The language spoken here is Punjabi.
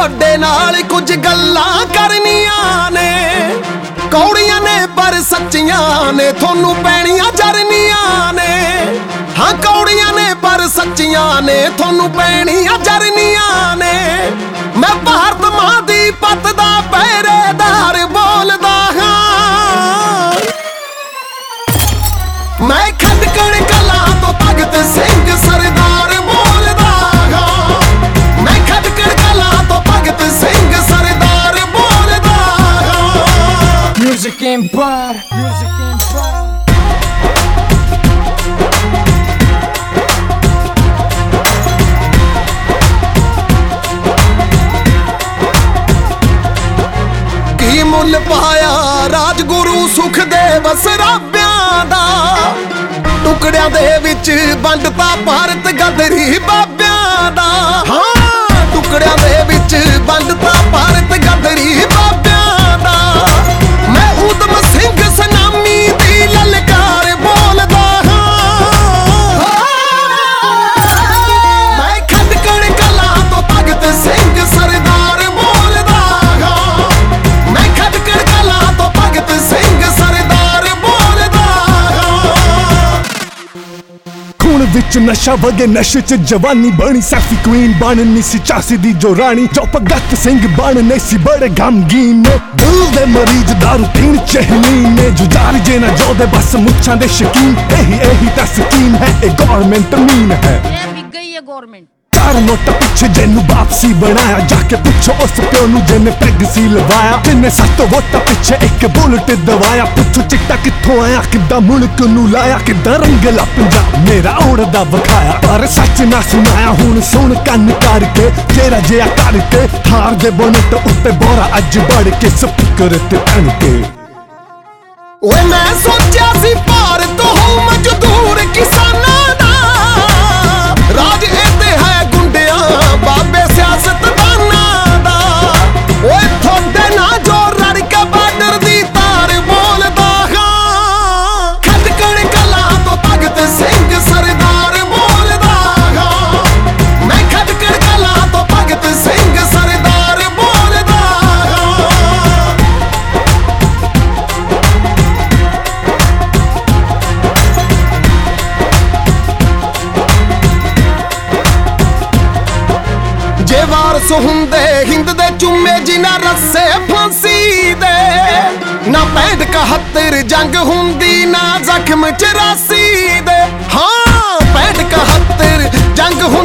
ਤੁਹਾਡੇ ਨਾਲ ਕੁਝ ਗੱਲਾਂ ਕਰਨੀਆਂ ਨੇ, ਕੌੜੀਆਂ ਨੇ ਪਰ ਸੱਚੀਆਂ ਨੇ, ਤੁਹਾਨੂੰ ਪੈਣੀਆਂ ਜਰਨੀਆਂ ਨੇ। ਹਾਂ ਕੌੜੀਆਂ ਨੇ ਪਰ ਸੱਚੀਆਂ ਨੇ, ਤੁਹਾਨੂੰ ਪੈਣੀਆਂ ਜਰਨੀਆਂ ਨੇ। ਮੈਂ ਭਾਰਤ ਮਾਂ ਦੀ ਪੱਤ ਦਾ ਪਹਿਰੇਦਾਰ ਬੋਲਦਾ ਹਾਂ। ਮੈਂ ਖਟਕੜ ਕਲਾਂ ਤੋਂ ਭਗਤ ਸਿੰਘ ਸਰਦਾਰ ਬੋਲਦਾ ਹਾਂ। ਮੈਂ ਖਟਕੜ ਕਲਾਂ ਤੋਂ ਭਗਤ ਸਿੰਘ ਸਰਦਾਰ ਬੋਲਦਾ ਹਾਂ। Music Empire, Music Empire। ਕੀ ਮੁੱਲ ਪਾਇਆ ਰਾਜਗੁਰੂ ਸੁਖਦੇਵ ਸਰਾਬਿਆਂ ਦਾ, ਟੁਕੜਿਆਂ ਦੇ ਵਿੱਚ ਵੰਡਤਾ ਭਾਰਤ ਗਦਰੀ ਬਾਬਿਆਂ ਦਾ। ਹਾਂ ਟੁਕੜਿਆਂ ਦੇ ਵਿੱਚ ਵੰਡਤਾ ਭਾਰਤ ਗਦਰੀ ਬਾਬਿਆਂ ਦਾ। ਮੈਂ ਊਧਮ ਸਿੰਘ ਸਨਾਮੀ ਦੀ ਲਲਕਾਰ ਬੋਲਦਾ ਹਾਂ। ਮੈਂ ਖਟਕੜ ਕਲਾਂ ਤੋਂ ਭਗਤ ਸਿੰਘ ਸਰਦਾਰ ਬੋਲਦਾ ਹਾਂ। ਮੈਂ ਖਟਕੜ ਕਲਾਂ ਤੋਂ ਭਗਤ ਸਿੰਘ ਸਰਦਾਰ ਬੋਲਦਾ ਹਾਂ। ਖੂਨ ਵਿੱਚ ਨਸ਼ਾ ਵਗੇ ਨਸ਼ੇ ਚ ਜਵਾਨੀ ਬਣੀ, ਸੈਫੀ ਕੁਈਨ ਬਣਨੀ ਸੀ ਚਾਸੀ ਦੀ ਜੋ ਰਾਣੀ। ਜੋ ਭਗਤ ਸਿੰਘ ਬਣਨੇ ਸੀ ਬੜੇ ਗਮਗੀਨ ਨੇ, ਦਿਲ ਦੇ ਮਰੀਜ਼ ਦਾਰੂ ਪੀਣ ਚ ਹੀਨ ਨੇ। ਜੁਝਾਰ ਜੇ ਨਾ ਜੋਦੇ ਬਸ ਮੁੱਛਾਂ ਦੇ ਸ਼ਕੀਨ, ਇਹੀ ਤਾਂ ਸਕੀਮ ਹੈ, ਇਹ ਗੌਰਮੈਂਟ ਮੀਨ ਹੈ। ਇਹ ਵਿਕ ਗਈ ਹੈ ਗੌਰਮੈਂਟ। ਚਾਰ ਨੋਟ ਪਿੱਛੇ ਜਿਹਨੂੰ ਵਾਪਸੀ ਬਣਾਇਆ, ਜਾ ਕੇ ਪੁੱਛੋ ਉਸ ਪਿਓ ਨੂੰ ਜਿਹਨੇ ਪੈਗ ਸੀ ਲਵਾਇਆ। ਜਿੰਨੇ 7 ਵੋਟਾਂ ਪਿੱਛੇ ਇੱਕ ਬੁਲਟ ਦਵਾਇਆ। ਪੁੱਛੋ ਚਿੱਟਾ ਕਿੱਥੋਂ ਆਇਆ, ਕਿੱਦਾਂ ਮੁਲਕ ਨੂੰ ਲਾਇਆ, ਕਿੱਦਾਂ ਰੰਗਲਾ ਪੰਜਾਬ ਮੇਰਾ ਉੜਦਾ ਵਿਖਾਇਆ। ਪਰ ਸੱਚ ਨਾ ਸੁਣਾਇਆ, ਹੁਣ ਸੁਣ ਕੰਨ ਕਰਕੇ ਤੇਰਾ ਜਿਹਾ ਕਰਕੇ। ਹਾਰ ਦੇ ਬੋਨਟ ਉੱਤੇ ਬੋਰਾ ਅੱਜ ਵੜ ਕੇ ਸਪੀਕਰ ਤੇ ਟਣ ਕੇ। ਓਏ ਮੈਂ ਸੋਚਿਆ ਸੀ ਭਾਰਤ ਹੋ ਮਜ਼ਦੂਰ ਕਿਸਾਨਾਂ ਦਾ, ਰਾਜ ਇੱਥੇ ਹੈ ਗੁੰਡਿਆਂ ਬਾਬੇ ਸਿਆਸਤਦਾਨਾਂ ਦਾ। ਓਏ ਤੁਹਾਡੇ ਨਾਲ ਜੋ ਰੜ ਕੇ ਬਾਰਡਰ ਦੀ ਤਾਰ ਬੋਲਦਾ ਹਾਂ। ਖਟਕੜ ਕਲਾਂ ਤੋਂ ਭਗਤ ਸਿੰਘ ਸਰਦਾਰ ਬੋਲਦਾ ਹਾਂ। ਮੈਂ ਖਟਕੜ ਕਲਾਂ ਤੋਂ ਭਗਤ ਸਿੰਘ ਸਰਦਾਰ ਬੋਲਦਾ ਹਾਂ। ਜੇ ਵਾਰਸ ਹੁੰਦੇ ਹਿੰਦ ਦੇ ਚੁੰਮੇ ਜਿਨ੍ਹਾਂ ਰੱਸੇ ਫਾਂਸੀ ਦੇ, ਨਾ 65 71 ਜੰਗ ਹੁੰਦੀ ਨਾ ਜ਼ਖਮ 84 ਦੇ। ਹਾਂ 65 71 ਜੰਗ